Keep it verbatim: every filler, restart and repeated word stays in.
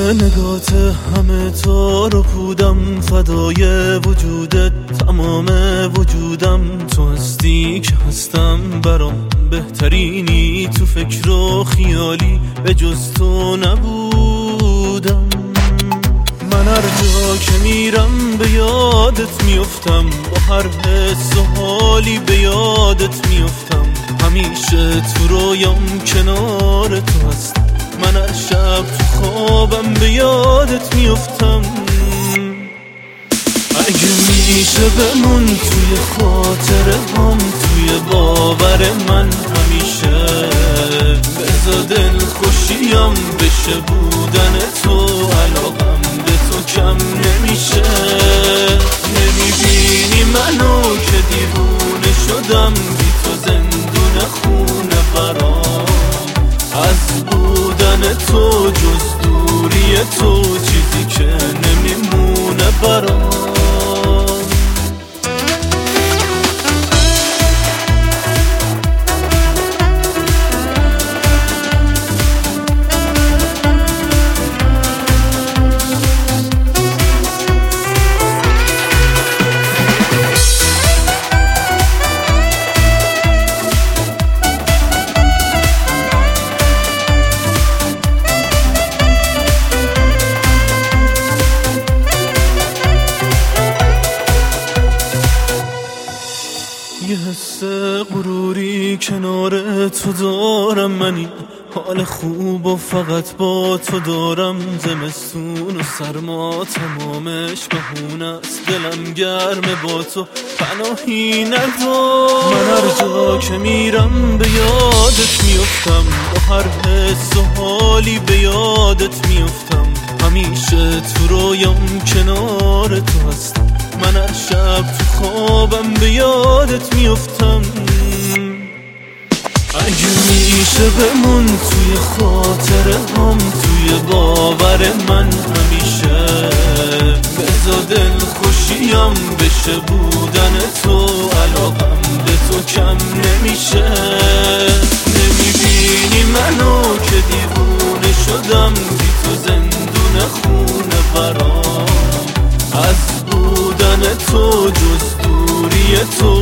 نگات همه تا رو پودم، فدای وجودت تمام وجودم. تو هستی که هستم، برام بهترینی. تو فکر و خیالی به جز تو نبودم. من هر جا که میرم به یادت میفتم، با هر حس و حالی به یادت میفتم. همیشه تو رویام کنار تو هستم، من هر شب تو خوابم به یادت میفتم. اگه میشه بمون توی خاطره هم، توی باور من همیشه. بذار دل خوشیم بشه بودن تو، علاقم به تو کم نمیشه. نمیبینی منو که دیوونه شدم، بی تو زندون خونه برام. از بودن تو جز دوری تو، چیزی که نمیمونه برام. یه حس غروری کنار تو دارم، من این حال خوب و فقط با تو دارم. زمستون و سرما تمامش بهونه است، دلم گرمه با تو پناهی ندار. من هر جا که میرم به یادت میفتم، با هر حس و حالی به یادت میفتم. همیشه تو رویام کنار تو هستم، من هر شب تو خوابم به یادت میفتم. اگه میشه بمون توی خاطره هم، توی باور من همیشه. بذار دل خوشیم بشه بودن تو، علاقم به تو کم نمیشه. نمیبینی منو که دیوونه شدم، بی تو زندون خونه برام. از بودن تو جز دوری تو،